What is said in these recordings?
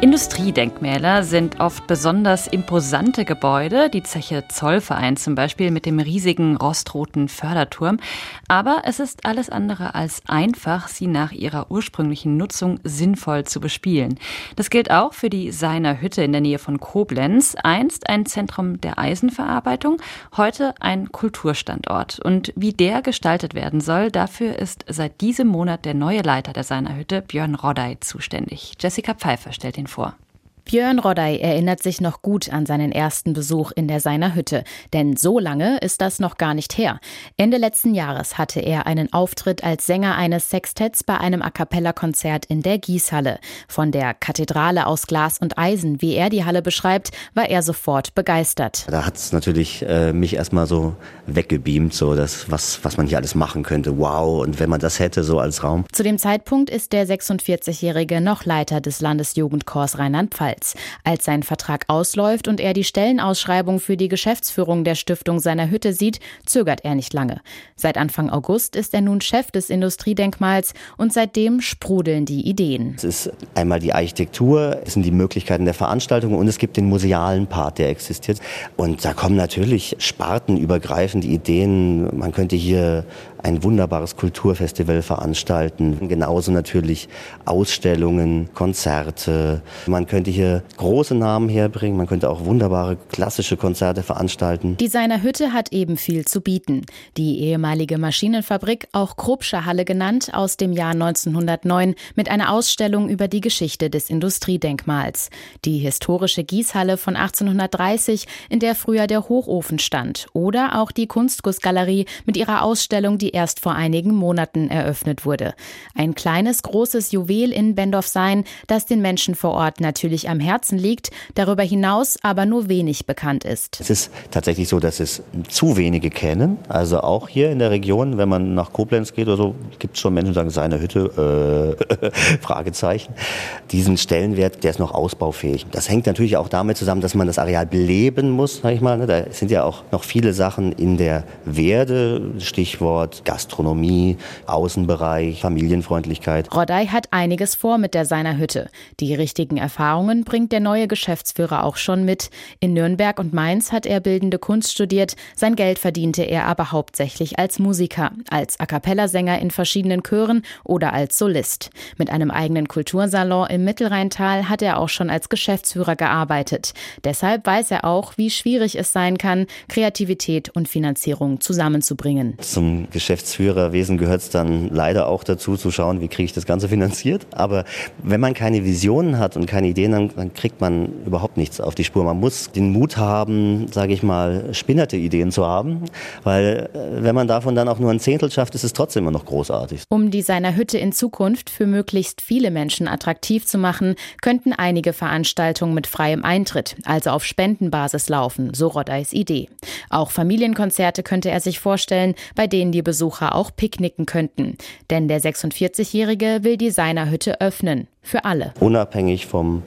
Industriedenkmäler sind oft besonders imposante Gebäude, die Zeche Zollverein zum Beispiel mit dem riesigen rostroten Förderturm. Aber es ist alles andere als einfach, sie nach ihrer ursprünglichen Nutzung sinnvoll zu bespielen. Das gilt auch für die Seiner Hütte in der Nähe von Koblenz, einst ein Zentrum der Eisenverarbeitung, heute ein Kulturstandort. Und wie der gestaltet werden soll, dafür ist seit diesem Monat der neue Leiter der Seiner Hütte, Björn Roddey, zuständig. Jessica Pfeiffer stellt ihn vor. Björn Roddey erinnert sich noch gut an seinen ersten Besuch in der Seiner Hütte, denn so lange ist das noch gar nicht her. Ende letzten Jahres hatte er einen Auftritt als Sänger eines Sextetts bei einem A-cappella-Konzert in der Gießhalle. Von der Kathedrale aus Glas und Eisen, wie er die Halle beschreibt, war er sofort begeistert. Da hat es natürlich mich erstmal so weggebeamt, so das, was man hier alles machen könnte. Wow, und wenn man das hätte so als Raum. Zu dem Zeitpunkt ist der 46-Jährige noch Leiter des Landesjugendchors Rheinland-Pfalz. Als sein Vertrag ausläuft und er die Stellenausschreibung für die Geschäftsführung der Stiftung Seiner Hütte sieht, zögert er nicht lange. Seit Anfang August ist er nun Chef des Industriedenkmals und seitdem sprudeln die Ideen. Es ist einmal die Architektur, es sind die Möglichkeiten der Veranstaltung und es gibt den musealen Part, der existiert. Und da kommen natürlich spartenübergreifende Ideen. Man könnte hier ein wunderbares Kulturfestival veranstalten. Genauso natürlich Ausstellungen, Konzerte. Man könnte hier große Namen herbringen. Man könnte auch wunderbare klassische Konzerte veranstalten. Die Seiner Hütte hat eben viel zu bieten. Die ehemalige Maschinenfabrik, auch Kruppscher Halle genannt, aus dem Jahr 1909 mit einer Ausstellung über die Geschichte des Industriedenkmals. Die historische Gießhalle von 1830, in der früher der Hochofen stand. Oder auch die Kunstgussgalerie mit ihrer Ausstellung, die erst vor einigen Monaten eröffnet wurde. Ein kleines, großes Juwel in Bendorf-Sayn, das den Menschen vor Ort natürlich am Herzen liegt, darüber hinaus aber nur wenig bekannt ist. Es ist tatsächlich so, dass es zu wenige kennen. Also auch hier in der Region, wenn man nach Koblenz geht oder so, gibt es schon Menschen, die sagen, Seiner Hütte, Fragezeichen. Diesen Stellenwert, der ist noch ausbaufähig. Das hängt natürlich auch damit zusammen, dass man das Areal beleben muss, sag ich mal. Da sind ja auch noch viele Sachen in der Werde, Stichwort Gastronomie, Außenbereich, Familienfreundlichkeit. Roddey hat einiges vor mit der Seiner Hütte. Die richtigen Erfahrungen bringt der neue Geschäftsführer auch schon mit. In Nürnberg und Mainz hat er bildende Kunst studiert. Sein Geld verdiente er aber hauptsächlich als Musiker, als A-cappella-Sänger in verschiedenen Chören oder als Solist. Mit einem eigenen Kultursalon im Mittelrheintal hat er auch schon als Geschäftsführer gearbeitet. Deshalb weiß er auch, wie schwierig es sein kann, Kreativität und Finanzierung zusammenzubringen. Zum Geschäftsführerwesen gehört es dann leider auch dazu, zu schauen, wie kriege ich das Ganze finanziert. Aber wenn man keine Visionen hat und keine Ideen, dann kriegt man überhaupt nichts auf die Spur. Man muss den Mut haben, sage ich mal, spinnerte Ideen zu haben, weil wenn man davon dann auch nur ein Zehntel schafft, ist es trotzdem immer noch großartig. Um die Seiner Hütte in Zukunft für möglichst viele Menschen attraktiv zu machen, könnten einige Veranstaltungen mit freiem Eintritt, also auf Spendenbasis laufen, so Roddeys Idee. Auch Familienkonzerte könnte er sich vorstellen, bei denen die Besucher auch picknicken könnten. Denn der 46-Jährige will die Seiner Hütte öffnen. Für alle. Unabhängig vom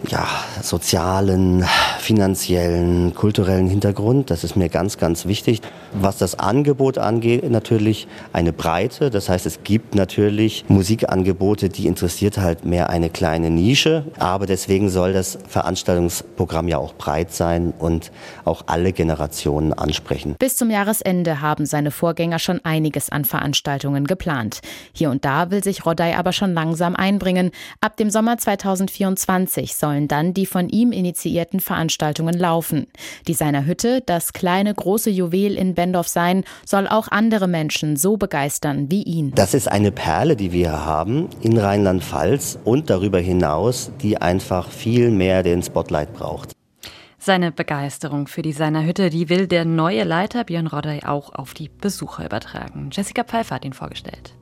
sozialen, finanziellen, kulturellen Hintergrund. Das ist mir ganz, ganz wichtig. Was das Angebot angeht, natürlich eine Breite. Das heißt, es gibt natürlich Musikangebote, die interessiert halt mehr eine kleine Nische. Aber deswegen soll das Veranstaltungsprogramm ja auch breit sein und auch alle Generationen ansprechen. Bis zum Jahresende haben seine Vorgänger schon einiges an Veranstaltungen geplant. Hier und da will sich Roddey aber schon langsam einbringen. Ab dem Sommer 2024 sollen dann die von ihm initiierten Veranstaltungen laufen. Die Seiner Hütte, das kleine, große Juwel in Bendorf-Sayn, soll auch andere Menschen so begeistern wie ihn. Das ist eine Perle, die wir haben in Rheinland-Pfalz und darüber hinaus, die einfach viel mehr den Spotlight braucht. Seine Begeisterung für die Seiner Hütte, die will der neue Leiter Björn Roddey auch auf die Besucher übertragen. Jessica Pfeiffer hat ihn vorgestellt.